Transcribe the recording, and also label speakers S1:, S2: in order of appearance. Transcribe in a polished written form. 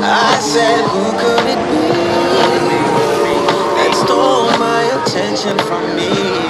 S1: I said, who could it be that stole my attention from me?